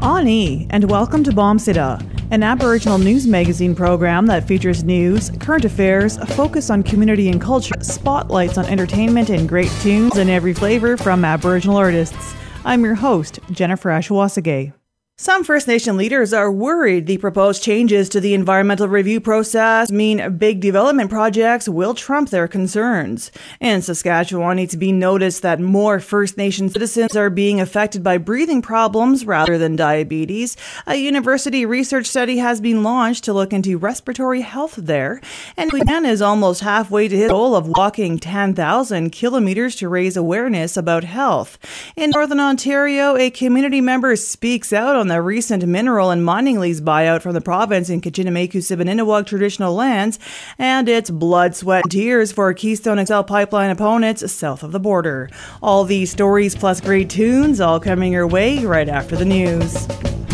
Ani, and welcome to Bombsida, an Aboriginal news magazine program that features news, current affairs, a focus on community and culture, spotlights on entertainment, and great tunes in every flavor from Aboriginal artists. I'm your host, Jennifer Ashwasagay. Some First Nation leaders are worried the proposed changes to the environmental review process mean big development projects will trump their concerns. In Saskatchewan, it's been noticed that more First Nation citizens are being affected by breathing problems rather than diabetes. A university research study has been launched to look into respiratory health there. And Leanne is almost halfway to his goal of walking 10,000 kilometers to raise awareness about health. In Northern Ontario, a community member speaks out on the recent mineral and mining lease buyout from the province in Kichinemeku-Siboneynuwag traditional lands, and it's blood, sweat, and tears for Keystone XL pipeline opponents south of the border. All these stories plus great tunes all coming your way right after the news.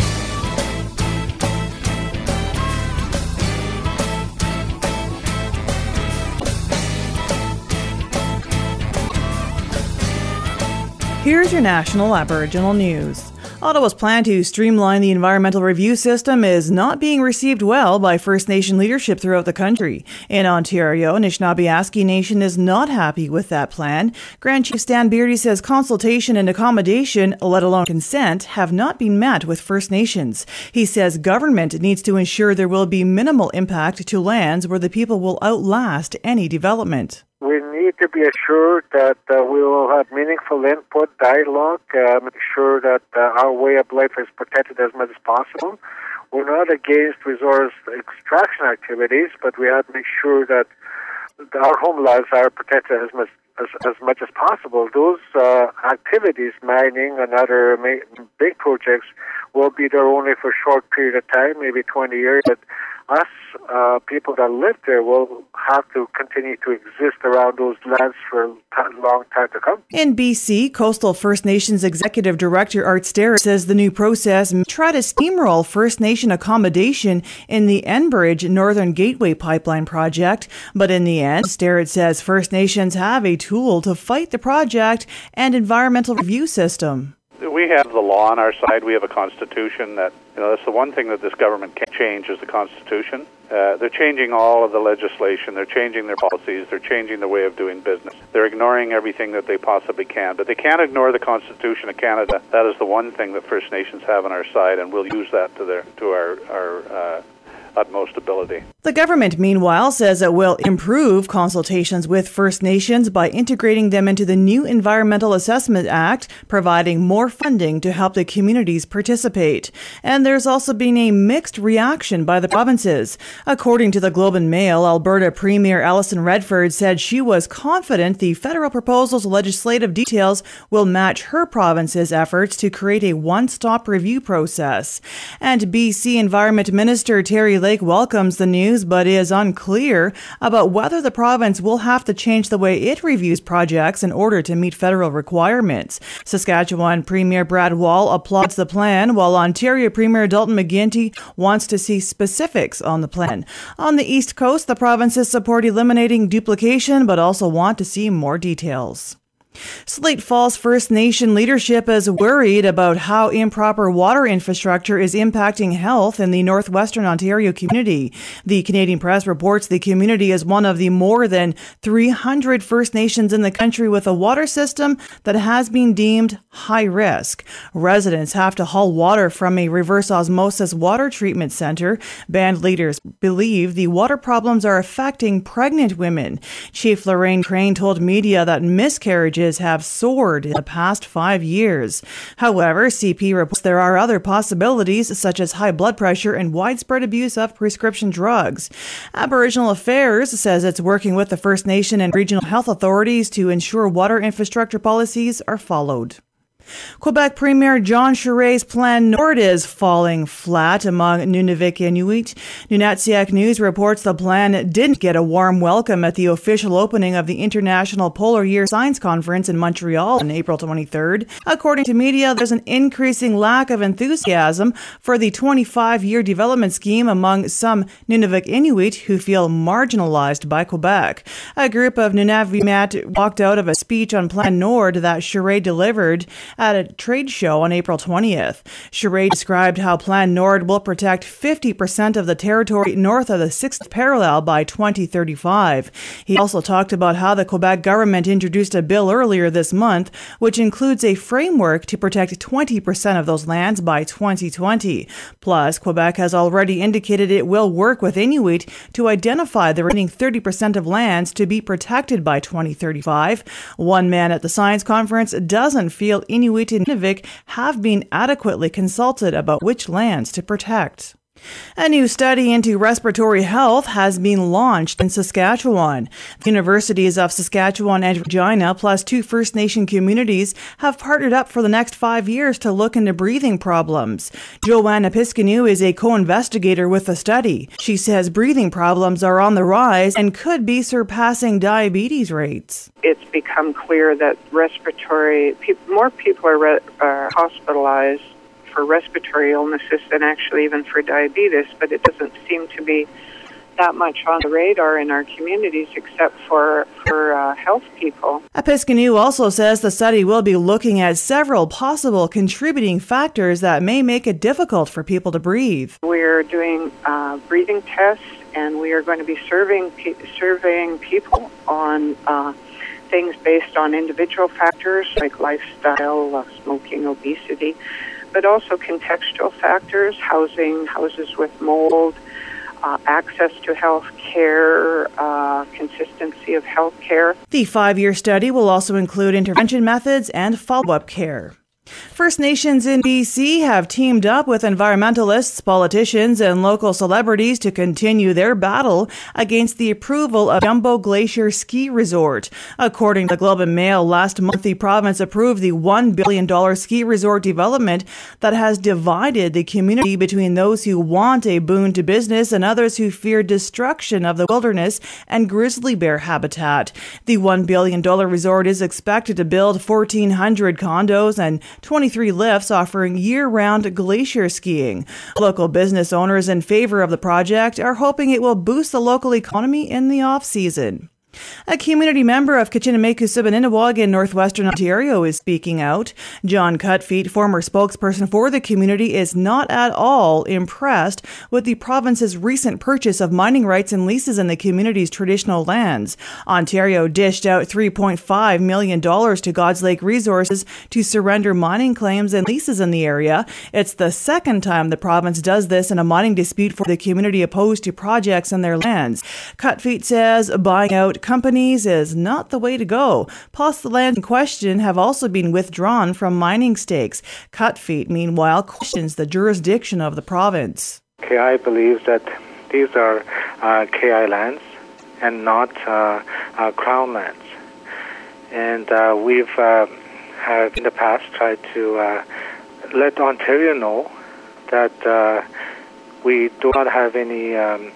Here's your national Aboriginal news. Ottawa's plan to streamline the environmental review system is not being received well by First Nation leadership throughout the country. In Ontario, Anishinaabe Nation is not happy with that plan. Grand Chief Stan Beardy says consultation and accommodation, let alone consent, have not been met with First Nations. He says government needs to ensure there will be minimal impact to lands where the people will outlast any development. We need to be assured that we will have meaningful input, dialogue, make sure that our way of life is protected as much as possible. We're not against resource extraction activities, but we have to make sure that our homelands are protected as much as possible. Those activities, mining and other big projects, will be there only for a short period of time, maybe 20 years, but us, people that live there, will have to continue to exist around those lands for a long time to come. In BC, Coastal First Nations Executive Director Art Sterrett says the new process may try to steamroll First Nation accommodation in the Enbridge Northern Gateway pipeline project. But in the end, Sterrett says First Nations have a tool to fight the project and environmental review system. We have the law on our side. We have a constitution that, that's the one thing that this government can't change is the constitution. They're changing all of the legislation. They're changing their policies. They're changing the way of doing business. They're ignoring everything that they possibly can. But they can't ignore the Constitution of Canada. That is the one thing that First Nations have on our side, and we'll use that to our utmost ability. The government, meanwhile, says it will improve consultations with First Nations by integrating them into the new Environmental Assessment Act, providing more funding to help the communities participate. And there's also been a mixed reaction by the provinces. According to the Globe and Mail, Alberta Premier Alison Redford said she was confident the federal proposal's legislative details will match her province's efforts to create a one-stop review process. And BC Environment Minister Terry Lake welcomes the news, but is unclear about whether the province will have to change the way it reviews projects in order to meet federal requirements. Saskatchewan Premier Brad Wall applauds the plan, while Ontario Premier Dalton McGuinty wants to see specifics on the plan. On the East Coast, the provinces support eliminating duplication, but also want to see more details. Slate Falls First Nation leadership is worried about how improper water infrastructure is impacting health in the northwestern Ontario community. The Canadian Press reports the community is one of the more than 300 First Nations in the country with a water system that has been deemed high risk. Residents have to haul water from a reverse osmosis water treatment center. Band leaders believe the water problems are affecting pregnant women. Chief Lorraine Crane told media that miscarriages have soared in the past 5 years. However, CP reports there are other possibilities, such as high blood pressure and widespread abuse of prescription drugs. Aboriginal Affairs says it's working with the First Nation and regional health authorities to ensure water infrastructure policies are followed. Quebec Premier John Charest's Plan Nord is falling flat among Nunavik Inuit. Nunatsiaq News reports the plan didn't get a warm welcome at the official opening of the International Polar Year Science Conference in Montreal on April 23rd. According to media, there's an increasing lack of enthusiasm for the 25-year development scheme among some Nunavik Inuit who feel marginalized by Quebec. A group of Nunavut walked out of a speech on Plan Nord that Charest delivered at a trade show on April 20th. Charest described how Plan Nord will protect 50% of the territory north of the 6th parallel by 2035. He also talked about how the Quebec government introduced a bill earlier this month, which includes a framework to protect 20% of those lands by 2020. Plus, Quebec has already indicated it will work with Inuit to identify the remaining 30% of lands to be protected by 2035. One man at the science conference doesn't feel Inuit in Nunavik have been adequately consulted about which lands to protect. A new study into respiratory health has been launched in Saskatchewan. The Universities of Saskatchewan and Regina, plus 2 First Nation communities, have partnered up for the next 5 years to look into breathing problems. Joanna Piscanu is a co-investigator with the study. She says breathing problems are on the rise and could be surpassing diabetes rates. It's become clear that more people are hospitalized for respiratory illnesses than actually even for diabetes, but it doesn't seem to be that much on the radar in our communities except for health people. Piscanu also says the study will be looking at several possible contributing factors that may make it difficult for people to breathe. We're doing breathing tests, and we are going to be surveying people on things based on individual factors like lifestyle, smoking, obesity, but also contextual factors, houses with mold, access to health care, consistency of health care. The 5-year study will also include intervention methods and follow-up care. First Nations in BC have teamed up with environmentalists, politicians, and local celebrities to continue their battle against the approval of Jumbo Glacier Ski Resort. According to the Globe and Mail, last month the province approved the $1 billion ski resort development that has divided the community between those who want a boon to business and others who fear destruction of the wilderness and grizzly bear habitat. The $1 billion resort is expected to build 1,400 condos and 23 lifts offering year-round glacier skiing. Local business owners in favor of the project are hoping it will boost the local economy in the off-season. A community member of Kitchener-Siboneynewaag in northwestern Ontario is speaking out. John Cutfeet, former spokesperson for the community, is not at all impressed with the province's recent purchase of mining rights and leases in the community's traditional lands. Ontario dished out $3.5 million to God's Lake Resources to surrender mining claims and leases in the area. It's the second time the province does this in a mining dispute for the community opposed to projects in their lands. Cutfeet says buying out companies is not the way to go. Plus, the lands in question have also been withdrawn from mining stakes. Cutfeet, meanwhile, questions the jurisdiction of the province. KI believes that these are KI lands and not Crown lands. And we've have in the past tried to let Ontario know that we do not have any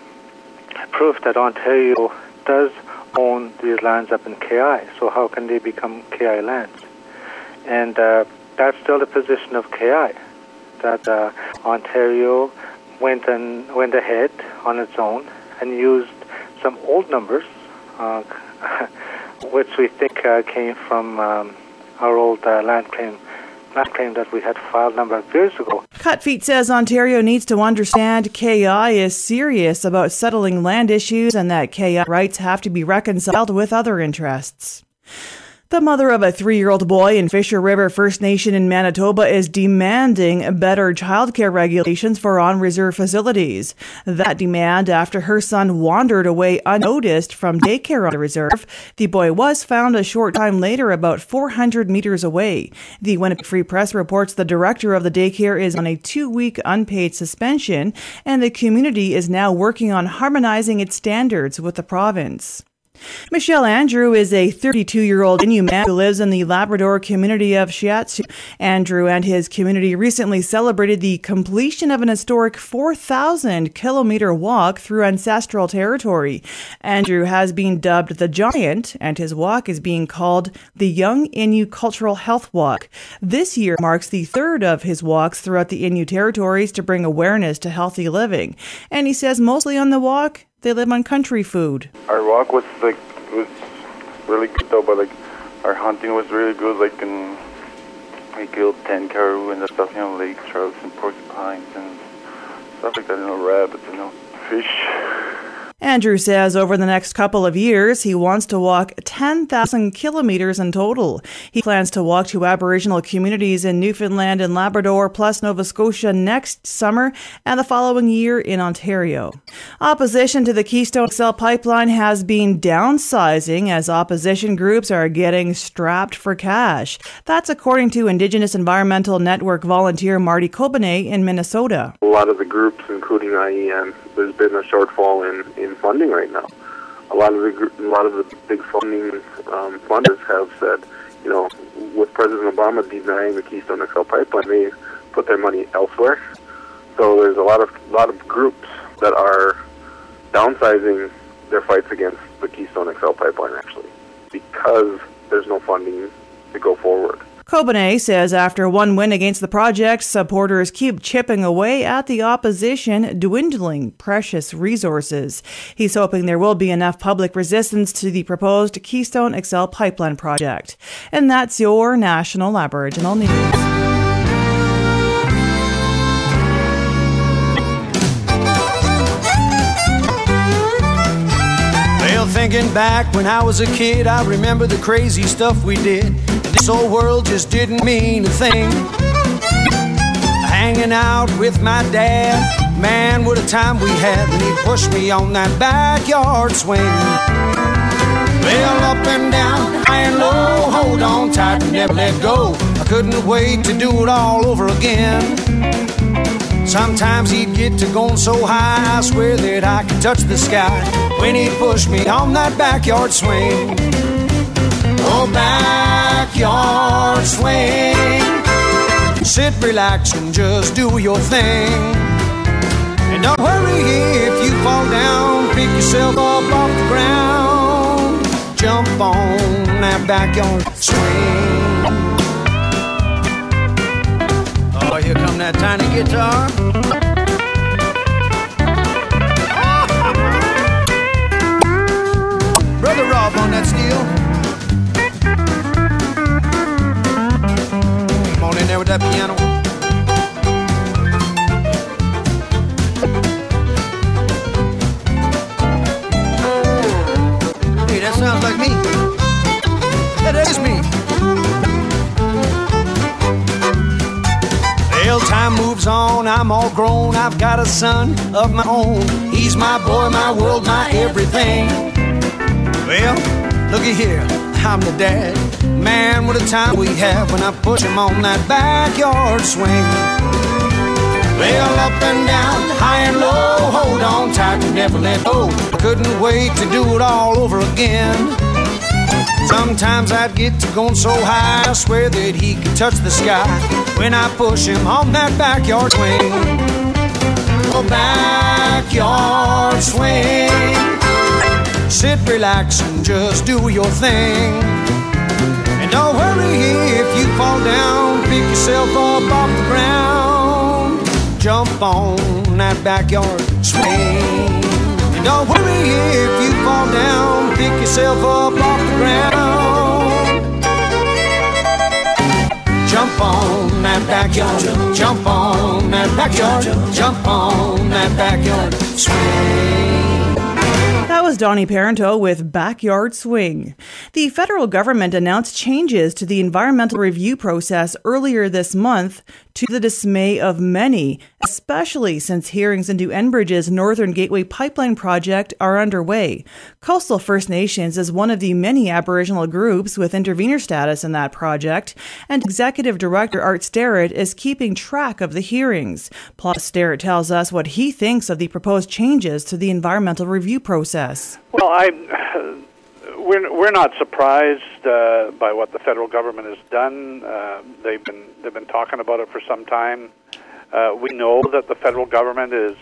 proof that Ontario does own these lands up in KI, so how can they become KI lands? And that's still the position of KI, that Ontario went ahead on its own and used some old numbers, which we think came from our old land claim that we had filed a number of years ago. Cutfeet says Ontario needs to understand KI is serious about settling land issues and that KI rights have to be reconciled with other interests. The mother of a 3-year-old boy in Fisher River First Nation in Manitoba is demanding better childcare regulations for on-reserve facilities. That demand after her son wandered away unnoticed from daycare on the reserve. The boy was found a short time later about 400 meters away. The Winnipeg Free Press reports the director of the daycare is on a 2-week unpaid suspension, and the community is now working on harmonizing its standards with the province. Michelle Andrew is a 32-year-old Inuit man who lives in the Labrador community of Shiatsu. Andrew and his community recently celebrated the completion of an historic 4,000-kilometer walk through ancestral territory. Andrew has been dubbed the Giant, and his walk is being called the Young Innu Cultural Health Walk. This year marks the third of his walks throughout the Innu territories to bring awareness to healthy living. And he says mostly on the walk, they live on country food. Our walk was really good though, but our hunting was really good. And we killed 10 caribou and stuff, lake trouts and porcupines and stuff like that, rabbits, fish. Andrew says over the next couple of years, he wants to walk 10,000 kilometers in total. He plans to walk to Aboriginal communities in Newfoundland and Labrador, plus Nova Scotia next summer and the following year in Ontario. Opposition to the Keystone XL pipeline has been downsizing as opposition groups are getting strapped for cash. That's according to Indigenous Environmental Network volunteer Marty Kobene in Minnesota. A lot of the groups, including IEN, there's been a shortfall in funding right now. A lot of the big funding funders have said, with President Obama denying the Keystone XL pipeline, they put their money elsewhere. So there's a lot of groups that are downsizing their fights against the Keystone XL pipeline, actually, because there's no funding to go forward. Kobene says after one win against the project, supporters keep chipping away at the opposition, dwindling precious resources. He's hoping there will be enough public resistance to the proposed Keystone XL pipeline project. And that's your National Aboriginal News. Well, thinking back when I was a kid, I remember the crazy stuff we did. This old world just didn't mean a thing. Hanging out with my dad, man, what a time we had when he'd push me on that backyard swing. Well, up and down, high and low, hold on tight and never let go. I couldn't wait to do it all over again. Sometimes he'd get to going so high, I swear that I could touch the sky when he'd push me on that backyard swing. Oh, backyard swing. Sit, relax, and just do your thing. And don't worry if you fall down, pick yourself up off the ground. Jump on that backyard swing. Oh, here come that tiny guitar. Brother Rob on that steel. Come on in there with that piano. Hey, that sounds like me. That is me. Well, time moves on, I'm all grown, I've got a son of my own. He's my boy, my world, my everything. Well, looky here, I'm the dad. Man, what a time we have when I push him on that backyard swing. Well, up and down, high and low, hold on tight and never let go. I couldn't wait to do it all over again. Sometimes I'd get to going so high, I swear that he could touch the sky when I push him on that backyard swing. Oh, backyard swing. Sit, relax, and just do your thing. And don't worry if you fall down, pick yourself up off the ground. Jump on that backyard swing. And don't worry if you fall down, pick yourself up off the ground. Jump on that backyard, jump on that backyard, jump on that backyard swing. That was Donnie Parento with Backyard Swing. The federal government announced changes to the environmental review process earlier this month, to the dismay of many, especially since hearings into Enbridge's Northern Gateway Pipeline project are underway. Coastal First Nations is one of the many Aboriginal groups with intervener status in that project, and Executive Director Art Sterrett is keeping track of the hearings. Plus, Sterrett tells us what he thinks of the proposed changes to the environmental review process. Well, we're not surprised by what the federal government has done. They've been talking about it for some time. We know that the federal government is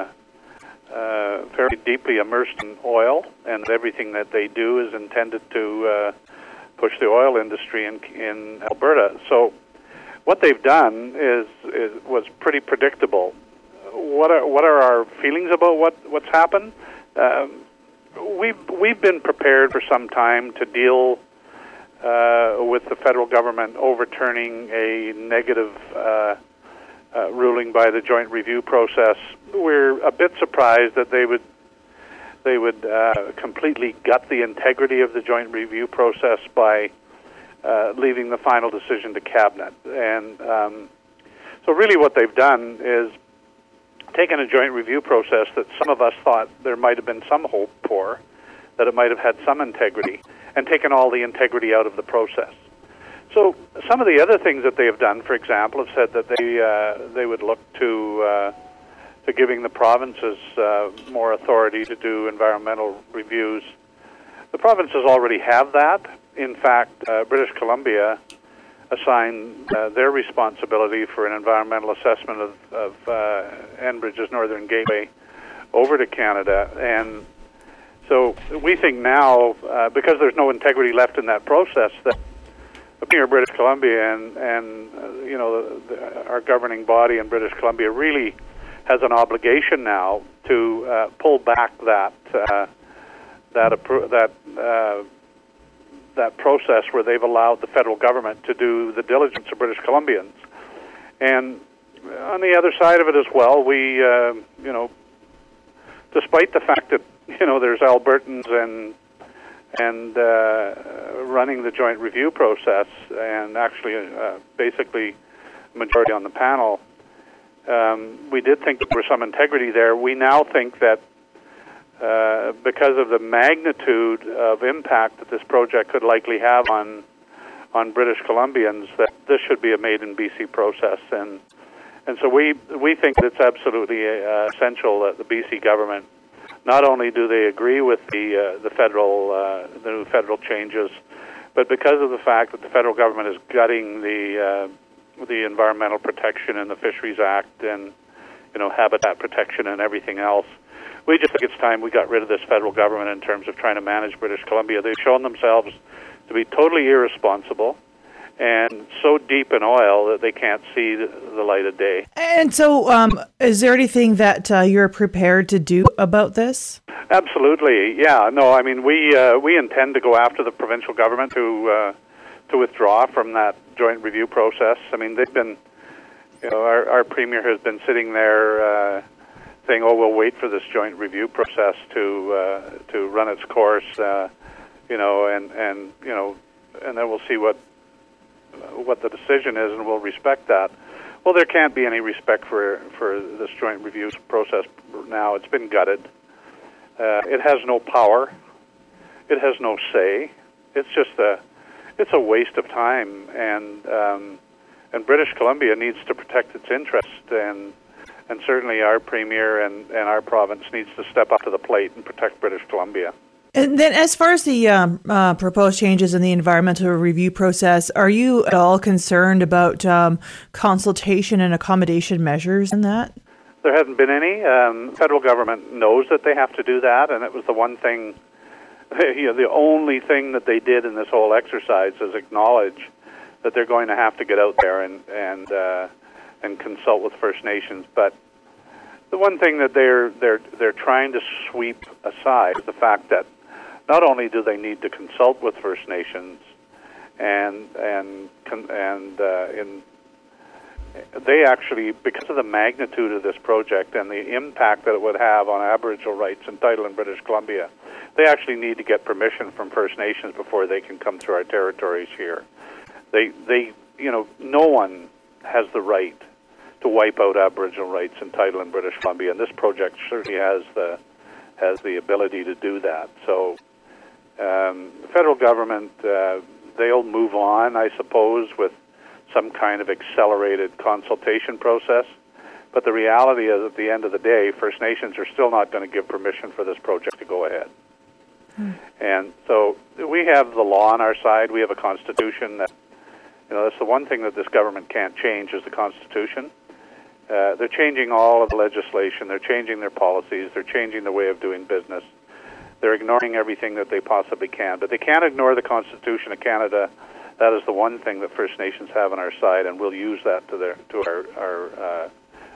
very deeply immersed in oil, and everything that they do is intended to push the oil industry in Alberta. So, what they've done was pretty predictable. What are our feelings about what's happened? We've been prepared for some time to deal with the federal government overturning a negative ruling by the joint review process. We're a bit surprised that they would completely gut the integrity of the joint review process by leaving the final decision to Cabinet. And so really what they've done is taken a joint review process that some of us thought there might have been some hope for, that it might have had some integrity, and taken all the integrity out of the process. So some of the other things that they have done, for example, have said that they would look to giving the provinces more authority to do environmental reviews. The provinces already have that. In fact, British Columbia assigned their responsibility for an environmental assessment of Enbridge's Northern Gateway over to Canada. And so we think now, because there's no integrity left in that process, that the Premier of British Columbia and our governing body in British Columbia really has an obligation now to pull back that process where they've allowed the federal government to do the diligence of British Columbians. And on the other side of it as well, we, despite the fact that, there's Albertans and running the joint review process, and actually basically majority on the panel, we did think there was some integrity there. We now think that because of the magnitude of impact that this project could likely have on British Columbians, that this should be a made-in-BC process. And so we think that it's absolutely essential that the BC government, not only do they agree with the new federal changes, but because of the fact that the federal government is gutting the environmental protection in the Fisheries Act and habitat protection and everything else, we just think it's time we got rid of this federal government in terms of trying to manage British Columbia. They've shown themselves to be totally irresponsible and so deep in oil that they can't see the light of day. And so is there anything that you're prepared to do about this? Absolutely, yeah. No, I mean, we intend to go after the provincial government to withdraw from that joint review process. I mean, they've been, our Premier has been sitting there saying, "Oh, we'll wait for this joint review process to run its course," and then we'll see what the decision is, and we'll respect that. Well, there can't be any respect for this joint review process now. It's been gutted. It has no power. It has no say. It's a waste of time, and British Columbia needs to protect its interest, and certainly our Premier and our province needs to step up to the plate and protect British Columbia. And then as far as the proposed changes in the environmental review process, are you at all concerned about consultation and accommodation measures in that? There hasn't been any. The federal government knows that they have to do that, and it was the one thing, the only thing that they did in this whole exercise is acknowledge that they're going to have to get out there and consult with First Nations. But the one thing that they're trying to sweep aside is the fact that not only do they need to consult with First Nations, and they actually, because of the magnitude of this project and the impact that it would have on Aboriginal rights and title in British Columbia, they actually need to get permission from First Nations before they can come through our territories here. No one has the right to wipe out Aboriginal rights and title in British Columbia, and this project certainly has the ability to do that. So the federal government, they'll move on, I suppose, with some kind of accelerated consultation process. But the reality is, at the end of the day, First Nations are still not going to give permission for this project to go ahead. And so we have the law on our side. We have a constitution that, that's the one thing that this government can't change is the Constitution. They're changing all of the legislation. They're changing their policies. They're changing the way of doing business. They're ignoring everything that they possibly can. But they can't ignore the Constitution of Canada. That is the one thing that First Nations have on our side, and we'll use that to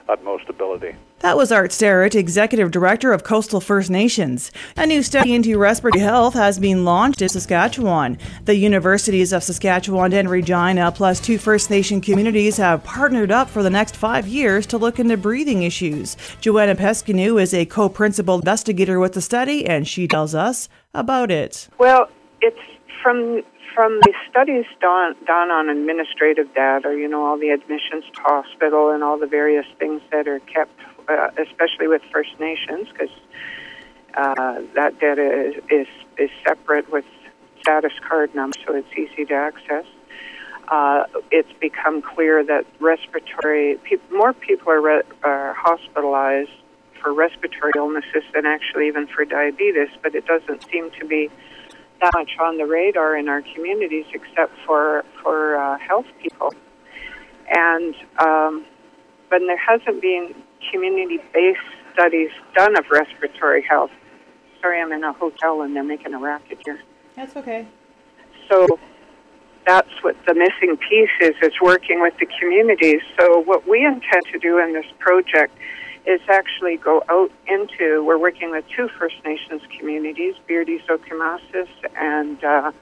utmost ability. That was Art Sterrett, Executive Director of Coastal First Nations. A new study into respiratory health has been launched in Saskatchewan. The Universities of Saskatchewan and Regina, plus 2 First Nation communities, have partnered up for the next 5 years to look into breathing issues. Joanna Pescanu is a co-principal investigator with the study, and she tells us about it. Well, it's from the studies done on administrative data, all the admissions to hospital and all the various things that are kept, especially with First Nations, because that data is separate with status card numbers, so it's easy to access. It's become clear that more people are hospitalized for respiratory illnesses than actually even for diabetes, but it doesn't seem to be that much on the radar in our communities except for health people. And but there hasn't been community-based studies done of respiratory health. Sorry, I'm in a hotel and they're making a racket here. That's okay. So that's what the missing piece is working with the communities. So what we intend to do in this project is actually go out into, we're working with 2 First Nations communities, Beardy's Okemasis and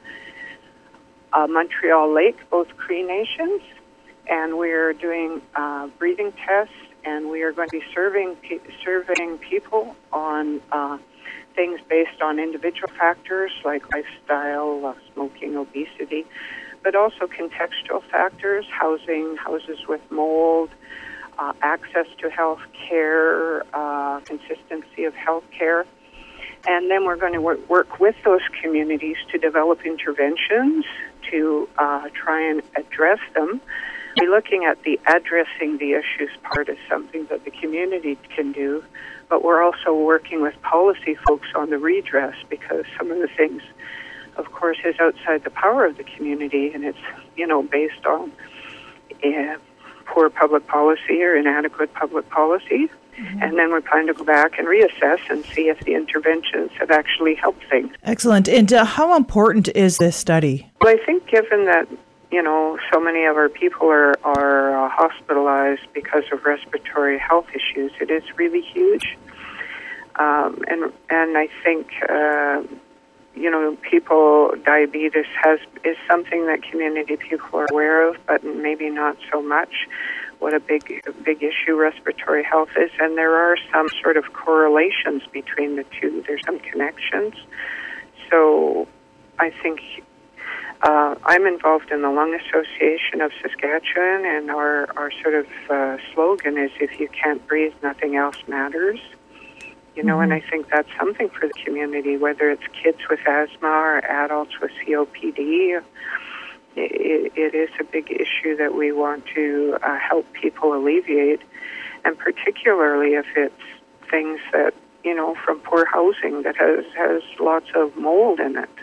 Montreal Lake, both Cree Nations, and we're doing breathing tests, and we are going to be surveying people on things based on individual factors like lifestyle, smoking, obesity, but also contextual factors, houses with mold, access to health care, consistency of health care. And then we're going to work with those communities to develop interventions to try and address them. We're looking at the addressing the issues part as something that the community can do, but we're also working with policy folks on the redress, because some of the things, of course, is outside the power of the community, and it's, based on poor public policy or inadequate public policy. Mm-hmm. And then we're planning to go back and reassess and see if the interventions have actually helped things. Excellent. And how important is this study? Well, I think given that, so many of our people are hospitalized because of respiratory health issues, it is really huge. And I think, diabetes is something that community people are aware of, but maybe not so much. What a big issue respiratory health is, and there are some sort of correlations between the two. There's some connections. So I think I'm involved in the Lung Association of Saskatchewan, and our sort of slogan is, if you can't breathe, nothing else matters. And I think that's something for the community, whether it's kids with asthma or adults with COPD. It is a big issue that we want to help people alleviate, and particularly if it's things that, from poor housing that has lots of mold in it.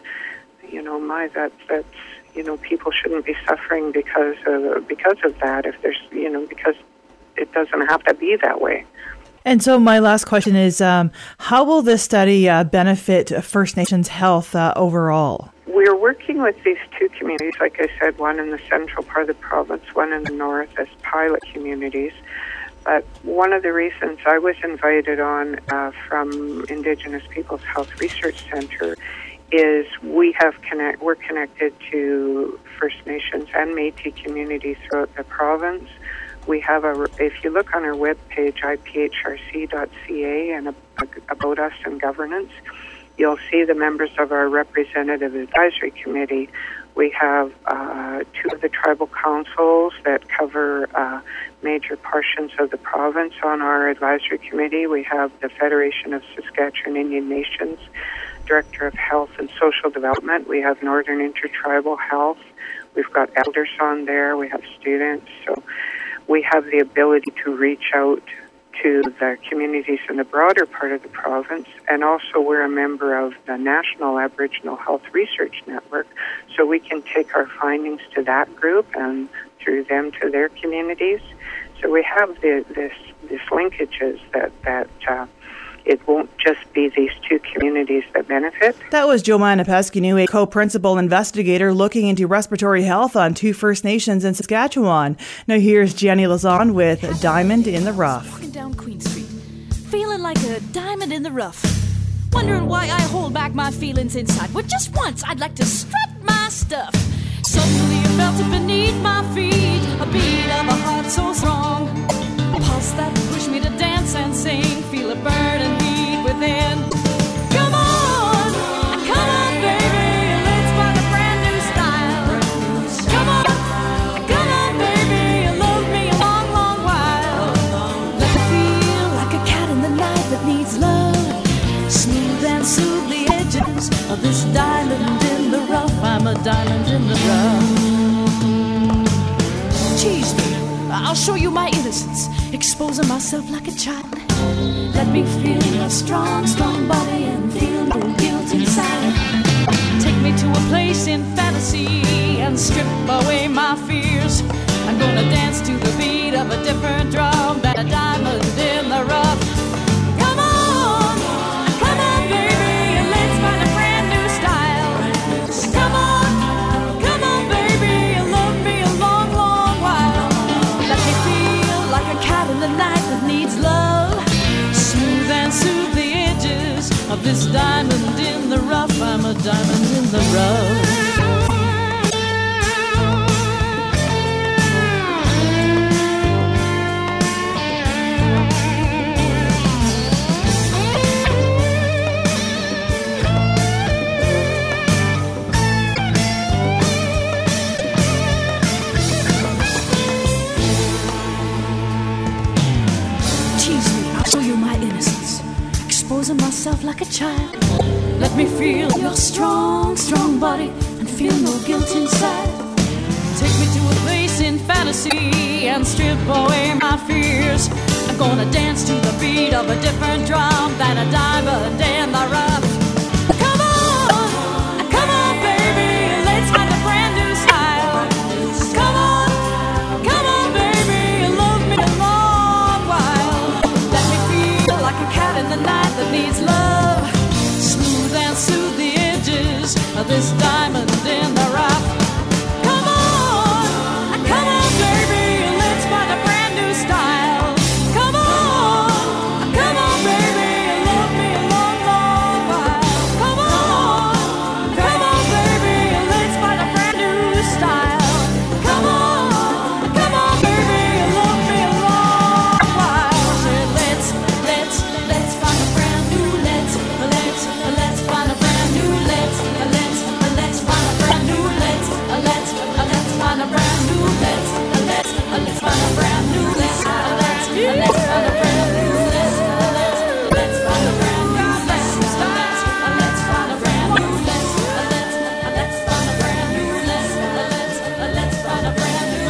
That's people shouldn't be suffering because of that, if there's, because it doesn't have to be that way. And so my last question is, how will this study benefit First Nations health overall? We're working with these 2 communities, like I said, one in the central part of the province, one in the north, as pilot communities. But one of the reasons I was invited on from Indigenous Peoples Health Research Center is we're connected to First Nations and Métis communities throughout the province. We have if you look on our webpage, iphrc.ca, and about us and governance, you'll see the members of our representative advisory committee. We have 2 of the tribal councils that cover major portions of the province on our advisory committee. We have the Federation of Saskatchewan Indian Nations Director of Health and Social Development. We have Northern Intertribal Health. We've got elders on there. We have students. So we have the ability to reach out to the communities in the broader part of the province, and also we're a member of the National Aboriginal Health Research Network, so we can take our findings to that group and through them to their communities. So we have this linkages that it won't just be these two communities that benefit. That was Joanna Pescinu, a co-principal investigator looking into respiratory health on 2 First Nations in Saskatchewan. Now here's Jenny Lazan with Diamond in the Rough. Walking down Queen Street, feeling like a diamond in the rough. Wondering why I hold back my feelings inside. Well, just once I'd like to strut my stuff. Suddenly I felt it beneath my feet, a beat of a heart so strong, a pulse that pushed me to dance and sing, feel a burn and heat within. Come on, baby, let's find a brand new style. Come on, baby, love me a long, long while. Let me feel like a cat in the night that needs love, smooth and soothe the edges of this diamond in the rough. I'm a diamond in the rough. Tease me, I'll show you my innocence, exposing myself like a child. Let me feel your strong, strong body and feel no guilt inside. Take me to a place in fantasy and strip away my fears. I'm gonna dance to the beat of a different drum than a diamond in the rough. Come on, baby, and let's find a brand new style. Come on, baby, and love me a long, long while. Let me feel like a cat in the night that needs love, smooth and soothe the edges of this diamond in the rough. I'm a diamond in the rough. Myself like a child. Let me feel your strong, strong body and feel no guilt inside. Take me to a place in fantasy and strip away my fears. I'm gonna dance to the beat of a different drum than a diamond in the rough. Come on, baby, let's find a brand new style. Come on, baby, love me a long while. Let me feel like a cat in the night that needs love, smooth and soothe the edges of this diamond in the rough. Come on, baby, let's find a brand new style. Come on, baby, love me a long, long while. Come on, baby, let's find a brand new style. Come on, baby, love me a long while. Said let's find a brand new, let's find a brand new, let's find a brand new, let's find a brand new, let's find a brand new, let's find a brand new, let's find a brand new, let's find a brand new, let's find a brand new, let's find a brand new,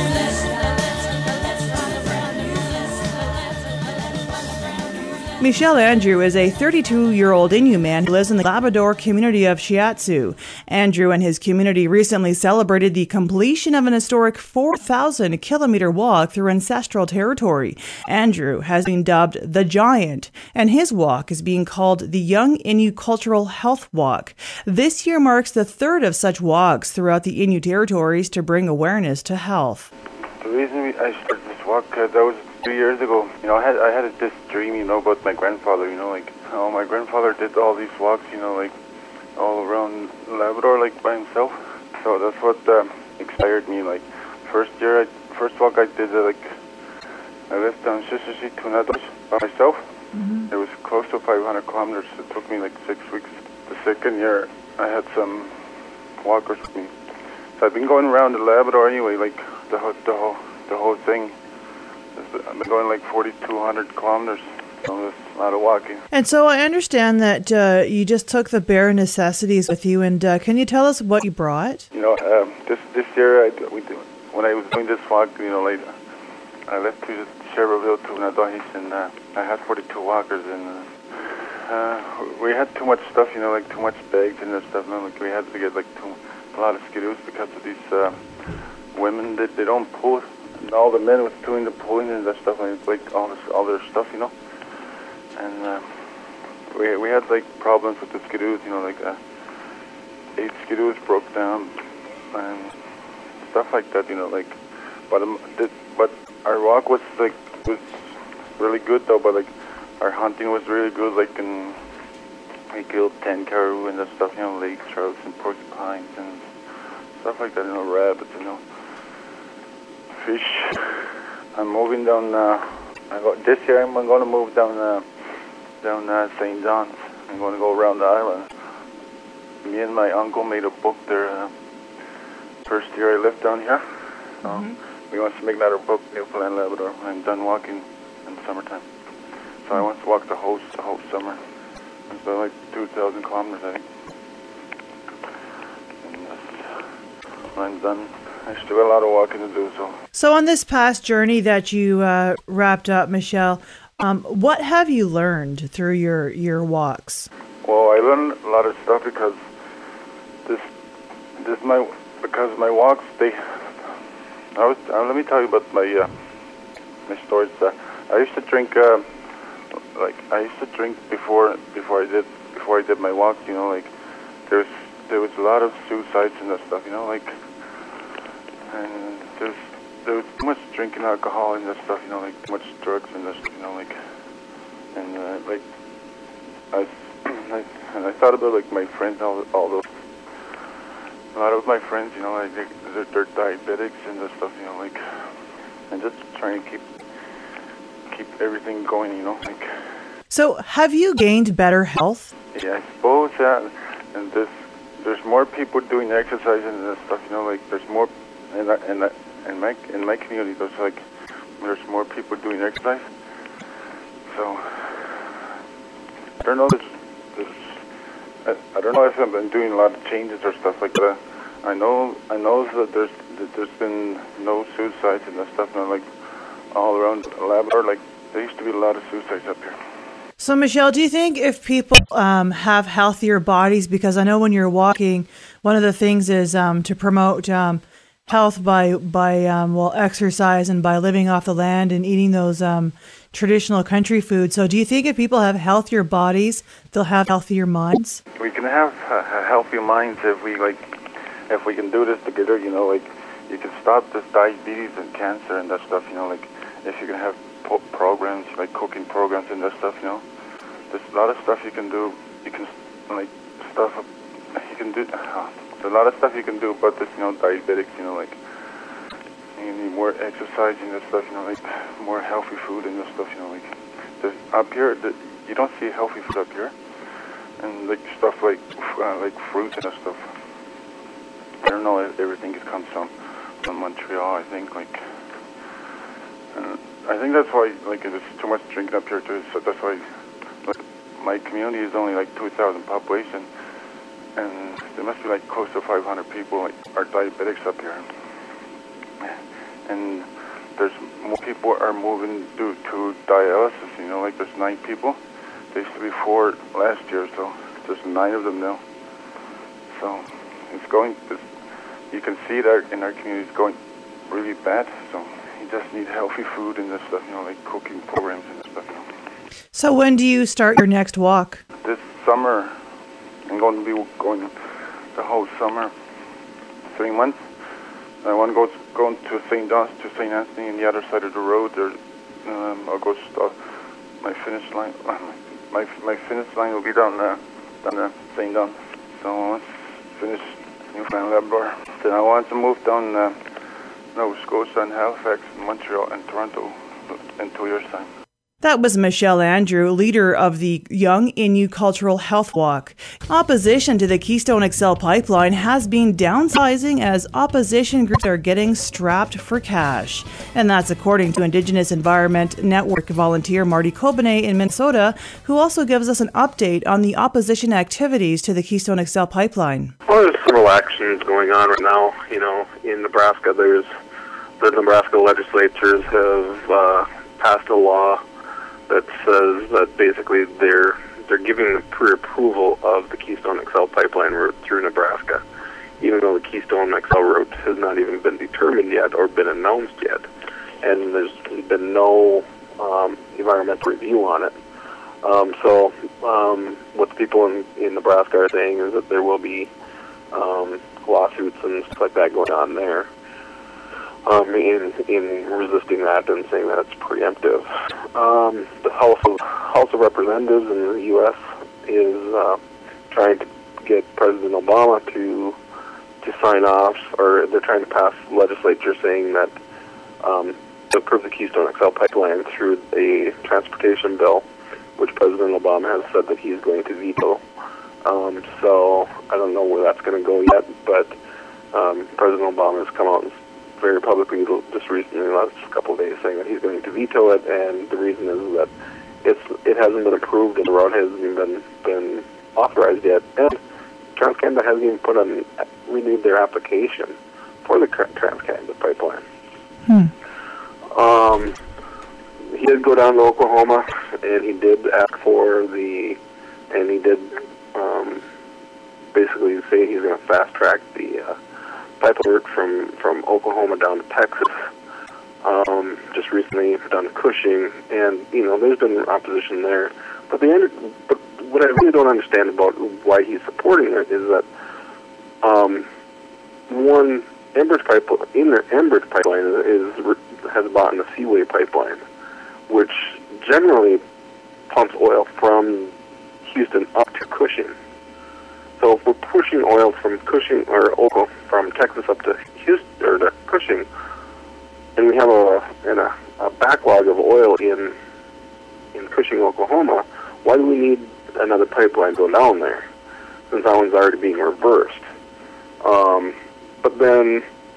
Michelle Andrew is a 32-year-old Innu man who lives in the Labrador community of Shiatsu. Andrew and his community recently celebrated the completion of an historic 4,000-kilometer walk through ancestral territory. Andrew has been dubbed the Giant, and his walk is being called the Young Innu Cultural Health Walk. This year marks the third of such walks throughout the Innu territories to bring awareness to health. The reason I started this walk, that was 2 years ago. I had this dream, about my grandfather, my grandfather did all these walks, all around Labrador, by himself. So that's what inspired me. First walk I did, I left down Shishishik to Nadosh by myself. Mm-hmm. It was close to 500 kilometers. It took me 6 weeks. The second year, I had some walkers with me. So I've been going around the Labrador anyway, the whole thing. I've been going 4,200 kilometers, so there's a lot of walking. And so I understand that you just took the bare necessities with you, and can you tell us what you brought? This year, when I was doing this walk, I left to Cherville to Nadohish, and I had 42 walkers, and we had too much stuff, too much bags and stuff. We had to get a lot of skidoos because of these women that they don't pull. And all the men was doing the pulling and that stuff, and it's all their stuff, And we had like problems with the skidoos, you know, like 8 skidoos broke down and stuff like that, you know, like. But our walk was really good though. But like our hunting was really good. Like we killed 10 caribou and that stuff, you know, lake trouts and porcupines and stuff like that, you know, rabbits, you know, fish. I'm moving down. This year I'm going to move down St. John's. I'm going to go around the island. Me and my uncle made a book there. First year I lived down here. So we want to make that our book, Newfoundland, Labrador. I'm done walking in the summertime. So I want to walk the whole summer. It's about like 2,000 kilometers, I think. And when I'm done, I still got a lot of walking to do. So on this past journey that you wrapped up, Michel, what have you learned through your walks? Well, I learned a lot of stuff because my walks, let me tell you about my stories. I used to drink before I did my walks. You know, like there was a lot of suicides and that stuff. You know, like, and there was too much drinking alcohol and that stuff. You know, like too much drugs and that stuff. You know, like, and I thought about like my friends, all those. A lot of my friends, you know, like they're diabetics and that stuff, you know, like, and just trying to keep everything going, you know, like. So, have you gained better health? Yeah, I suppose and there's more people doing exercise and that stuff, you know, like there's more in my community. There's more people doing exercise. So I don't know. I don't know if I've been doing a lot of changes or stuff like that. I know that there's been no suicides and that stuff, you know, like all around Labrador. Like there used to be a lot of suicides up here. So, Michel, do you think if people have healthier bodies, because I know when you're walking, one of the things is to promote health by exercise and by living off the land and eating those traditional country foods. So do you think if people have healthier bodies, they'll have healthier minds? We can have healthy minds if we can do this together, you know, like you can stop this diabetes and cancer and that stuff, you know, like if you can have programs, like cooking programs and that stuff, you know. There's a lot of stuff you can do. You can, like, you can do, there's a lot of stuff you can do about this, you know, diabetics, you know, like, you need more exercise and that stuff, you know, like, more healthy food and that stuff, you know, like, there's, up here, you don't see healthy food up here, and, like, stuff like fruits and that stuff. I don't know if everything comes from Montreal, I think, like, I think that's why, like, there's too much drinking up here, too, so that's why, like, my community is only, like, 2,000 population, and there must be, like, close to 500 people, like, are diabetics up here. And there's more people are moving to dialysis, you know, like, there's 9 people. There used to be 4 last year, so there's 9 of them now. So it's going, you can see that in our community it's going really bad, so you just need healthy food and this stuff, you know, like cooking programs and this stuff, you know. So when do you start your next walk? This summer. I'm going to be going the whole summer, 3 months. I want to go to St. John's, to St. Anthony, on the other side of the road. There, I'll go start my finish line. My finish line will be down St. John's. So I want to finish Newfoundland, Labrador. Then I want to move down Nova Scotia and Halifax, Montreal, and Toronto in 2 years' time. That was Michel Andrew, leader of the Young Innu Cultural Health Walk. Opposition to the Keystone XL pipeline has been downsizing as opposition groups are getting strapped for cash. And that's according to Indigenous Environment Network volunteer Marty Kobene in Minnesota, who also gives us an update on the opposition activities to the Keystone XL pipeline. Well, there's several actions going on right now. You know, in Nebraska, the Nebraska legislatures have passed a law that says that basically they're giving the pre-approval of the Keystone XL pipeline route through Nebraska, even though the Keystone XL route has not even been determined yet or been announced yet, and there's been no environmental review on it. What the people in Nebraska are saying is that there will be lawsuits and stuff like that going on there in resisting that and saying that it's preemptive. The House of Representatives in the U.S. is trying to get President Obama to sign off, or they're trying to pass legislature saying that to approve the Keystone XL pipeline through a transportation bill, which President Obama has said that he's going to veto. So I don't know where that's going to go yet, but President Obama has come out very publicly just recently, the last couple of days, saying that he's going to veto it, and the reason is that it hasn't been approved and the route hasn't even been authorized yet, and TransCanada hasn't even renewed their application for the TransCanada pipeline. He did go down to Oklahoma, and he did ask for and he did basically say he's going to fast track the pipeline work from Oklahoma down to Texas. Just recently down to Cushing, and there's been opposition there. But what I really don't understand about why he's supporting it is that one, Enbridge pipeline has bought a Seaway pipeline, which generally pumps oil from Houston up to Cushing. So if we're pushing oil from Cushing or from Texas up to Houston or to Cushing, and we have a backlog of oil in Cushing, Oklahoma, why do we need another pipeline go down there, since that one's already being reversed? But then,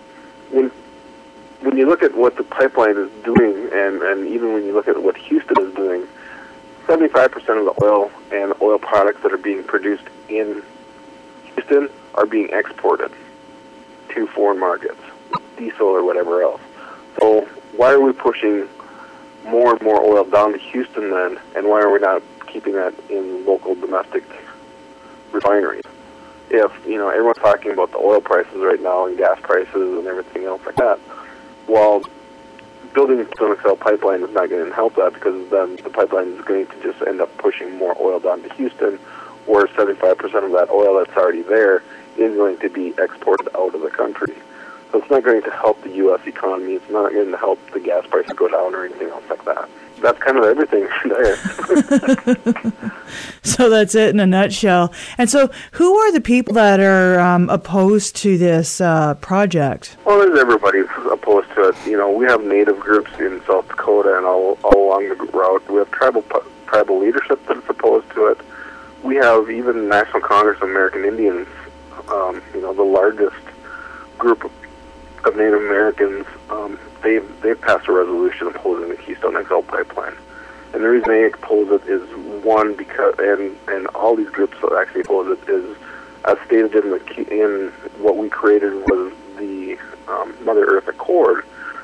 when you look at what the pipeline is doing, and even when you look at what Houston is doing, 75% of the oil and oil products that are being produced in Houston are being exported to foreign markets, diesel or whatever else. So why are we pushing more and more oil down to Houston then, and why are we not keeping that in local domestic refineries? If, everyone's talking about the oil prices right now and gas prices and everything else like that, well, building a Keystone XL pipeline is not going to help that, because then the pipeline is going to just end up pushing more oil down to Houston, where 75% of that oil that's already there is going to be exported out of the country. So it's not going to help the U.S. economy. It's not going to help the gas prices go down or anything else like that. That's kind of everything there. So that's it in a nutshell. And so who are the people that are opposed to this project? Well, there's everybody opposed to it. We have native groups in South Dakota and all along the route. We have tribal leadership that's opposed to it. We have even National Congress of American Indians, the largest group of Native Americans. They've passed a resolution opposing the Keystone XL pipeline, and the reason they oppose it is one, because and all these groups that actually oppose it is, as stated in what we created was the Mother Earth Accord,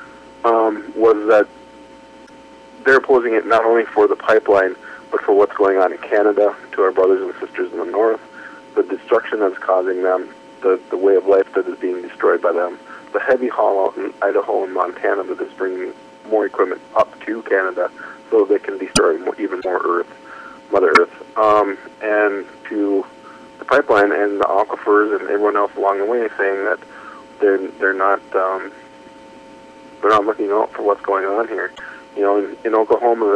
was that they're opposing it not only for the pipeline but for what's going on in Canada to our brothers and sisters in the north, the destruction that's causing them, the way of life that is being destroyed by them, the heavy haul out in Idaho and Montana that is bringing more equipment up to Canada so they can destroy even more Mother Earth, and to the pipeline and the aquifers and everyone else along the way, saying that they're not looking out for what's going on here. In Oklahoma,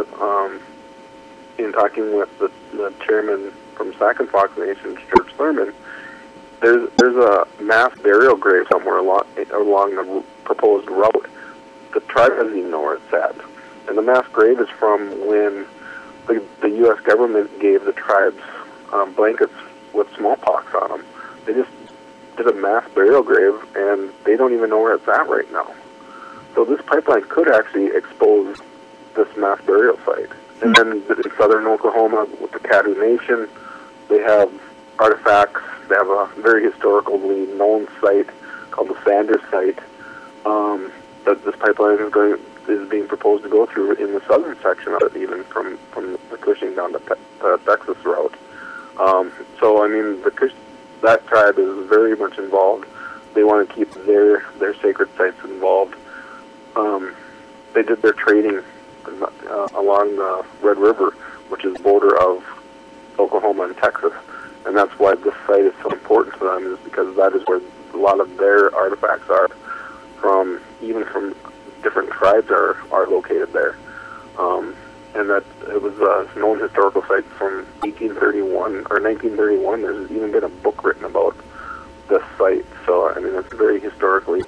in talking with the chairman from Sac and Fox Nation, George Thurman, there's a mass burial grave somewhere along the proposed route. The tribe doesn't even know where it's at. And the mass grave is from when the U.S. government gave the tribes blankets with smallpox on them. They just did a mass burial grave, and they don't even know where it's at right now. So this pipeline could actually expose this mass burial site. And then in southern Oklahoma, with the Caddo Nation, they have artifacts. They have a very historically known site called the Sanders site that this pipeline is being proposed to go through in the southern section of it, even from the Cushing down to Texas route. So I mean, that tribe is very much involved. They want to keep their sacred sites involved. They did their trading along the Red River which is border of Oklahoma and Texas. And that's why this site is so important to them, is because that is where a lot of their artifacts are from, even from different tribes are located there. And that it was a known historical site from 1831 or 1931. There's even been a book written about this site. So, I mean, it's very historically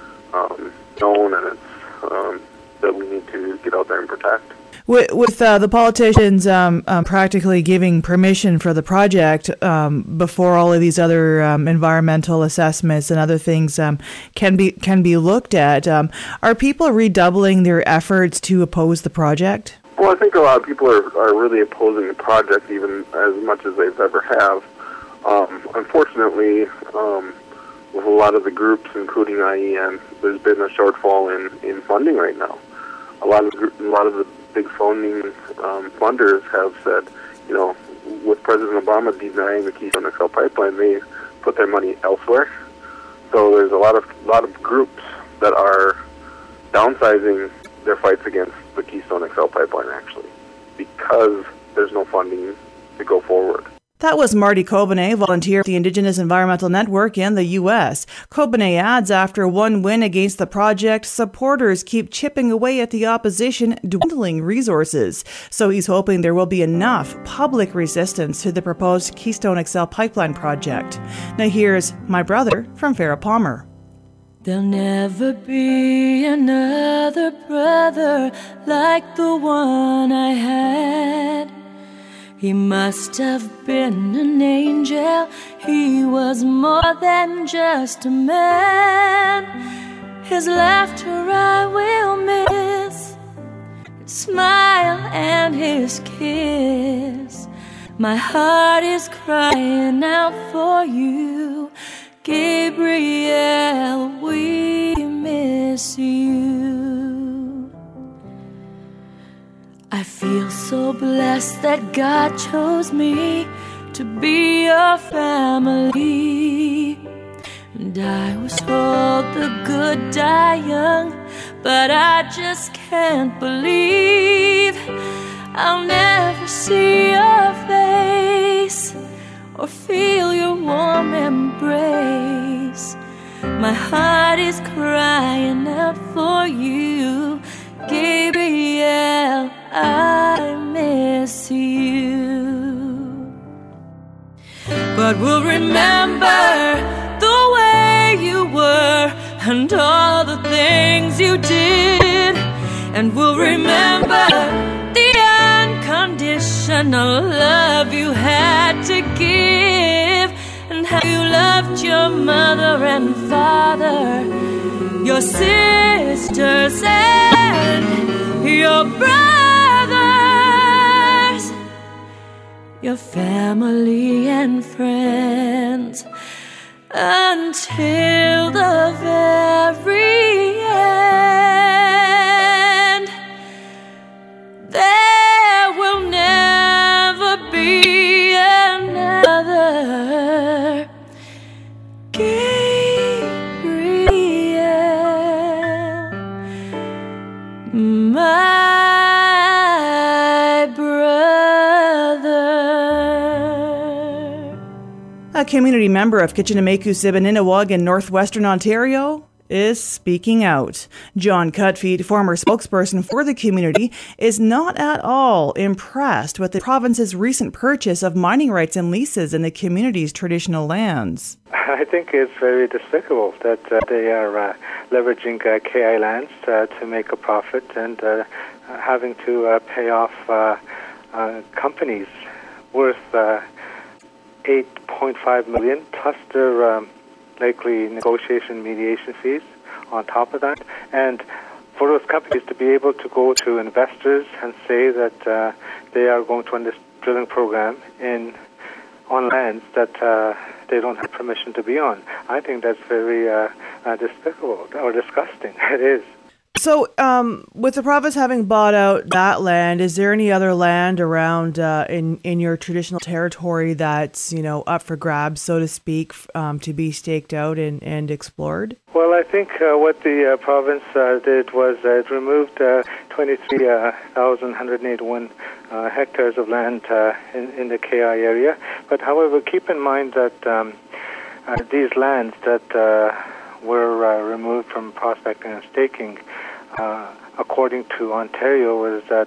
known, and it's that we need to get out there and protect. With the politicians practically giving permission for the project before all of these other environmental assessments and other things can be looked at, are people redoubling their efforts to oppose the project? Well, I think a lot of people are really opposing the project even as much as they've ever have. Unfortunately, with a lot of the groups, including IEN, there's been a shortfall in funding right now. A lot of the big funding funders have said, you know, with President Obama denying the Keystone XL pipeline, they put their money elsewhere. So there's a lot of groups that are downsizing their fights against the Keystone XL pipeline, actually, because there's no funding to go forward. That was Marty Kobene, volunteer at the Indigenous Environmental Network in the U.S. Kobene adds after one win against the project, supporters keep chipping away at the opposition, dwindling resources. So he's hoping there will be enough public resistance to the proposed Keystone XL pipeline project. Now here's My Brother from Farrah Palmer. There'll never be another brother like the one I had. He must have been an angel. He was more than just a man. His laughter I will miss, his smile and his kiss. My heart is crying out for you, Gabriel, we miss you. I feel so blessed that God chose me to be your family. And I was told the good die young, but I just can't believe I'll never see your face or feel your warm embrace. My heart is crying out for you, Gabriel, I miss you. But we'll remember the way you were and all the things you did. And we'll remember the unconditional love you had to give, and how you loved your mother and father, your sisters and your brothers, your family and friends, until the very end. There will never be another Gabriel, my brother. A community member of Kitchener-Meku-Siboneynewaug in northwestern Ontario is speaking out. John Cutfeet, former spokesperson for the community, is not at all impressed with the province's recent purchase of mining rights and leases in the community's traditional lands. I think it's very despicable that they are leveraging KI lands to make a profit and having to pay off companies worth $8.5 million plus their likely negotiation mediation fees on top of that. And for those companies to be able to go to investors and say that they are going to run this drilling program on lands that they don't have permission to be on, I think that's very despicable or disgusting. It is. So, with the province having bought out that land, is there any other land around in your traditional territory that's up for grabs, so to speak, to be staked out and explored? Well, I think what the province did was it removed 23,181 hectares of land in the KI area. But however, keep in mind that these lands that were removed from prospecting and staking, according to Ontario, was that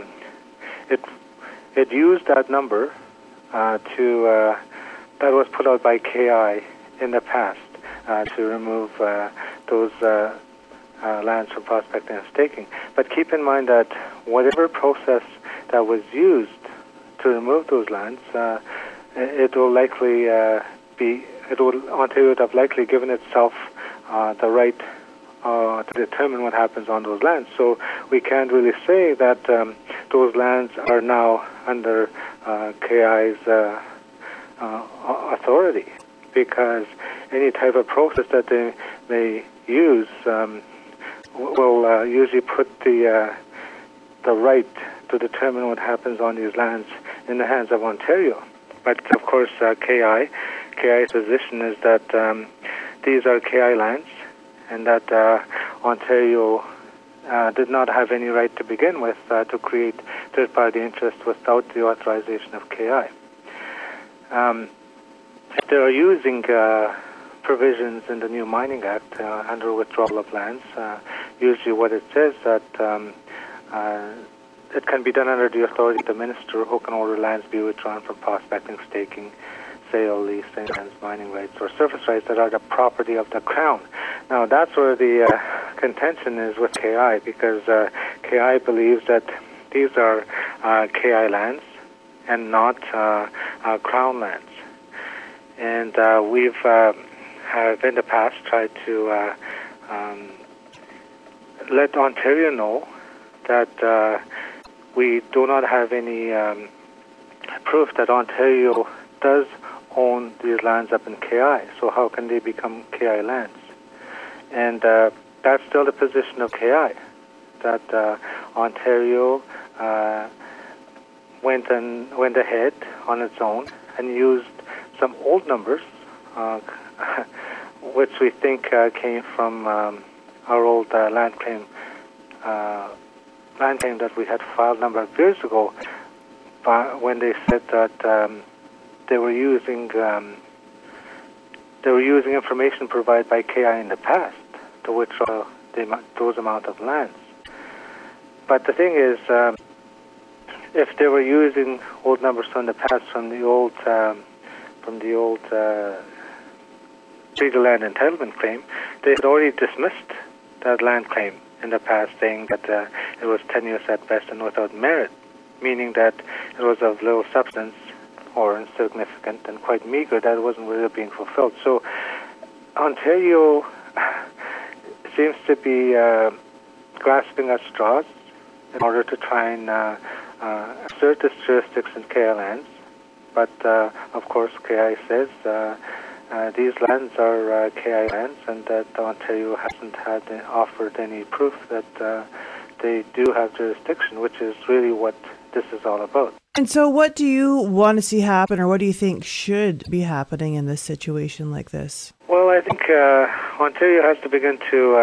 it used that number that was put out by KI in the past to remove those lands from prospecting and staking. But keep in mind that whatever process that was used to remove those lands, it will likely Ontario would have likely given itself the right to determine what happens on those lands. So we can't really say that those lands are now under KI's authority, because any type of process that they may use will usually put the right to determine what happens on these lands in the hands of Ontario. But of course, KI's position is that these are KI lands, and that Ontario did not have any right to begin with to create third-party interest without the authorization of KI. If they are using provisions in the new Mining Act under withdrawal of lands, usually what it says that it can be done under the authority of the minister, who can order lands be withdrawn from prospecting, staking, sale, lease, lands, mining rights, or surface rights that are the property of the Crown. Now, that's where the contention is with KI, because KI believes that these are KI lands and not Crown lands. And we've have in the past tried to let Ontario know that we do not have any proof that Ontario does own these lands up in KI. So how can they become KI lands? And that's still the position of KI, that Ontario went ahead on its own and used some old numbers, which we think came from our old land claim that we had filed a number of years ago, when they said that they were using information provided by KI in the past to withdraw those amount of lands. But the thing is, if they were using old numbers from the past, from the old legal land entitlement claim, they had already dismissed that land claim in the past, saying that it was tenuous at best and without merit, meaning that it was of little substance or insignificant and quite meager, that it wasn't really being fulfilled. So Ontario seems to be grasping at straws in order to try and assert its jurisdiction in KI lands. But of course, KI says these lands are KI lands, and that Ontario hasn't offered any proof that they do have jurisdiction, which is really what this is all about. And so what do you want to see happen, or what do you think should be happening in this situation like this? Well, I think Ontario has to begin to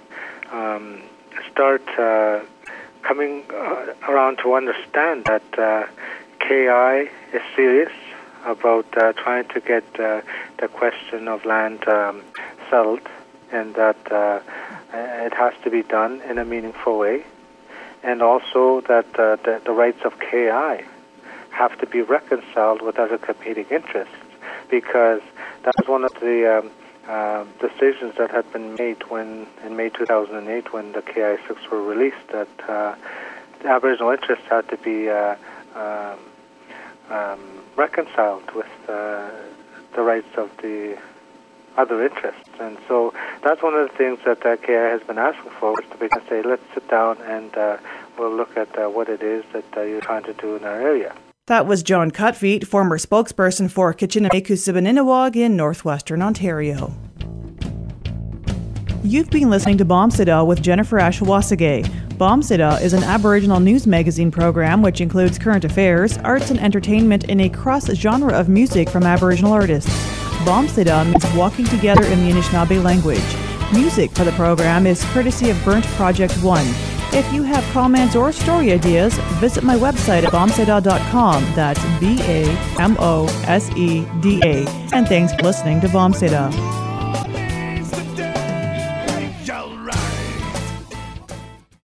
start coming around to understand that KI is serious about trying to get the question of land settled, and that it has to be done in a meaningful way, and also that the rights of KI have to be reconciled with other competing interests, because that was one of the decisions that had been made in May 2008, when the KI6 were released, that the Aboriginal interests had to be reconciled with the rights of the other interests. And so that's one of the things that KI has been asking for, is to be able to say, let's sit down and we'll look at what it is that you're trying to do in our area. That was John Cutfeet, former spokesperson for Kitchener-Waikato-Sibaniniwag in northwestern Ontario. You've been listening to Bombsida with Jennifer Ashwasage. Bombsida is an Aboriginal news magazine program which includes current affairs, arts and entertainment in a cross-genre of music from Aboriginal artists. Bombsida means walking together in the Anishinaabe language. Music for the program is courtesy of Burnt Project 1. If you have comments or story ideas, visit my website at bombsida.com. That's BAMOSEDA. And thanks for listening to Bombsida.